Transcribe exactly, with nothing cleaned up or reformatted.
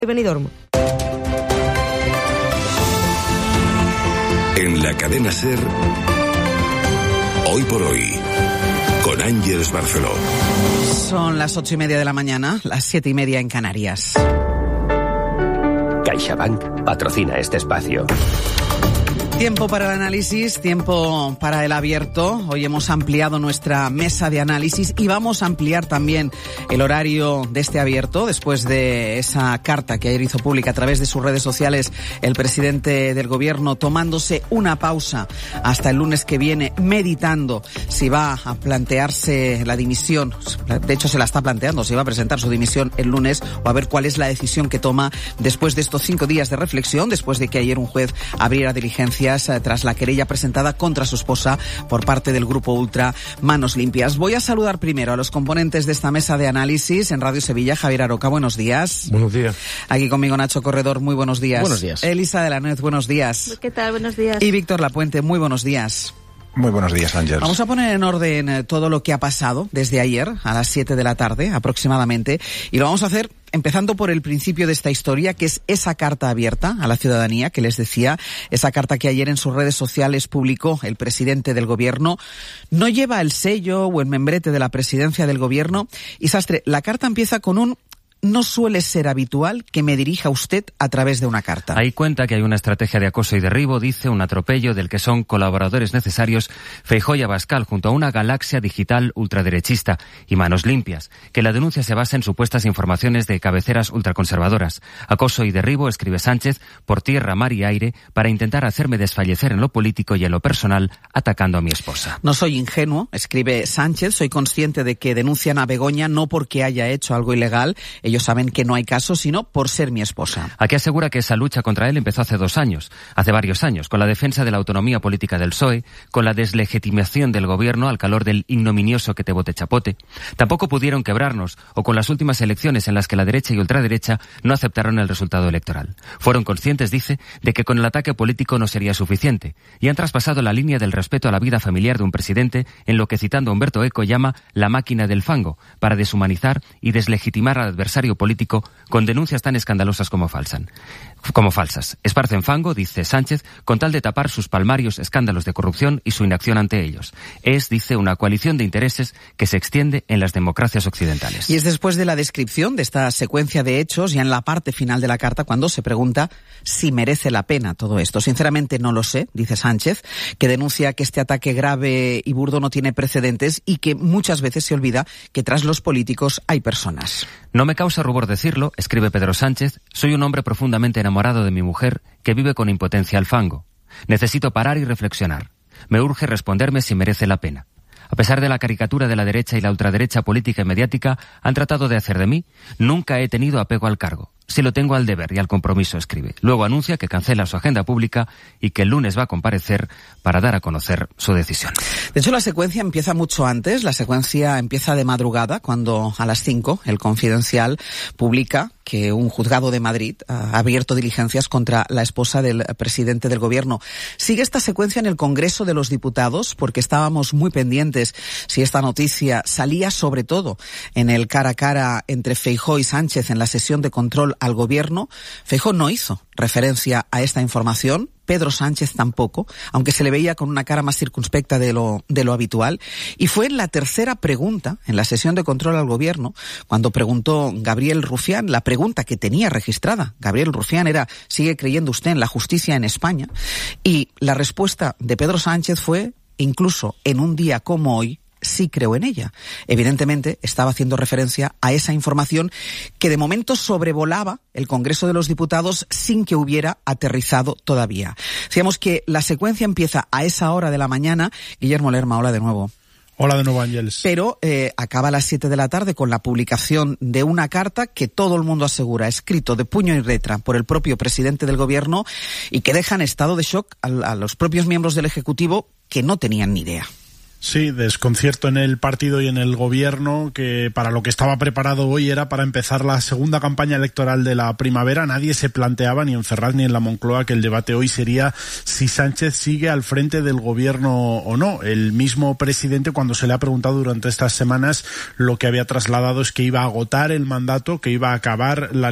Benidorm. En la cadena SER, Hoy por Hoy, con Ángeles Barceló. Son las ocho y media de la mañana, las siete y media en Canarias. CaixaBank patrocina este espacio. Tiempo para el análisis, tiempo para el abierto. Hoy hemos ampliado nuestra mesa de análisis y vamos a ampliar también el horario de este abierto después de esa carta que ayer hizo pública a través de sus redes sociales el presidente del gobierno, tomándose una pausa hasta el lunes que viene, meditando si va a plantearse la dimisión. De hecho, se la está planteando, si va a presentar su dimisión el lunes o a ver cuál es la decisión que toma después de estos cinco días de reflexión, después de que ayer un juez abriera diligencias tras la querella presentada contra su esposa por parte del grupo ultra Manos Limpias. Voy a saludar primero a los componentes de esta mesa de análisis en Radio Sevilla. Javier Aroca, buenos días. Buenos días. Aquí conmigo Nacho Corredor, muy buenos días. Buenos días. Elisa de la Nuez, buenos días. ¿Qué tal? Buenos días. Y Víctor Lapuente, muy buenos días. Muy buenos días, Ángel. Vamos a poner en orden todo lo que ha pasado desde ayer a las siete de la tarde aproximadamente, y lo vamos a hacer empezando por el principio de esta historia, que es esa carta abierta a la ciudadanía que les decía, esa carta que ayer en sus redes sociales publicó el presidente del gobierno. No lleva el sello o el membrete de la presidencia del gobierno. Y Sastre, la carta empieza con un: no suele ser habitual que me dirija usted a través de una carta. Ahí cuenta que hay una estrategia de acoso y derribo, dice, un atropello del que son colaboradores necesarios Feijóo y Abascal junto a una galaxia digital ultraderechista y Manos Limpias, que la denuncia se basa en supuestas informaciones de cabeceras ultraconservadoras. Acoso y derribo, escribe Sánchez, por tierra, mar y aire, para intentar hacerme desfallecer en lo político y en lo personal, atacando a mi esposa. No soy ingenuo, escribe Sánchez, soy consciente de que denuncian a Begoña no porque haya hecho algo ilegal. Ellos saben que no hay caso, sino por ser mi esposa. Aquí asegura que esa lucha contra él empezó hace dos años, hace varios años, con la defensa de la autonomía política del P S O E, con la deslegitimación del gobierno al calor del ignominioso que te bote chapote. Tampoco pudieron quebrarnos, o con las últimas elecciones en las que la derecha y ultraderecha no aceptaron el resultado electoral. Fueron conscientes, dice, de que con el ataque político no sería suficiente, y han traspasado la línea del respeto a la vida familiar de un presidente en lo que, citando a Humberto Eco, llama la máquina del fango, para deshumanizar y deslegitimar al adversario político con denuncias tan escandalosas como falsan, como falsas. Esparcen fango, dice Sánchez, con tal de tapar sus palmarios escándalos de corrupción y su inacción ante ellos. Es, dice, una coalición de intereses que se extiende en las democracias occidentales. Y es después de la descripción de esta secuencia de hechos, ya en la parte final de la carta, cuando se pregunta si merece la pena todo esto. Sinceramente no lo sé, dice Sánchez, que denuncia que este ataque grave y burdo no tiene precedentes y que muchas veces se olvida que tras los políticos hay personas. No me causa rubor decirlo, escribe Pedro Sánchez, soy un hombre profundamente enamorado de mi mujer que vive con impotencia al fango. Necesito parar y reflexionar. Me urge responderme si merece la pena. A pesar de la caricatura de la derecha y la ultraderecha política y mediática han tratado de hacer de mí, nunca he tenido apego al cargo. Sí lo tengo al deber y al compromiso, escribe. Luego anuncia que cancela su agenda pública y que el lunes va a comparecer para dar a conocer su decisión. De hecho, la secuencia empieza mucho antes. La secuencia empieza de madrugada, cuando a las cinco el Confidencial publica que un juzgado de Madrid ha abierto diligencias contra la esposa del presidente del gobierno. Sigue esta secuencia en el Congreso de los Diputados, porque estábamos muy pendientes si esta noticia salía, sobre todo en el cara a cara entre Feijóo y Sánchez en la sesión de control al gobierno. Feijóo no hizo referencia a esta información, Pedro Sánchez tampoco, aunque se le veía con una cara más circunspecta de lo, de lo habitual. Y fue en la tercera pregunta, en la sesión de control al gobierno, cuando preguntó Gabriel Rufián, la pregunta que tenía registrada. Gabriel Rufián era: ¿sigue creyendo usted en la justicia en España? Y la respuesta de Pedro Sánchez fue: incluso en un día como hoy, sí creo en ella. Evidentemente estaba haciendo referencia a esa información que de momento sobrevolaba el Congreso de los Diputados sin que hubiera aterrizado todavía. Decíamos que la secuencia empieza a esa hora de la mañana. Guillermo Lerma, hola de nuevo. Hola de nuevo, Ángeles. Pero eh, acaba a las siete de la tarde con la publicación de una carta que todo el mundo asegura, escrito de puño y letra por el propio presidente del gobierno, y que deja en estado de shock a, a los propios miembros del Ejecutivo que no tenían ni idea. Sí, desconcierto en el partido y en el gobierno, que para lo que estaba preparado hoy era para empezar la segunda campaña electoral de la primavera. Nadie se planteaba, ni en Ferraz ni en la Moncloa, que el debate hoy sería si Sánchez sigue al frente del gobierno o no. El mismo presidente, cuando se le ha preguntado durante estas semanas, lo que había trasladado es que iba a agotar el mandato, que iba a acabar la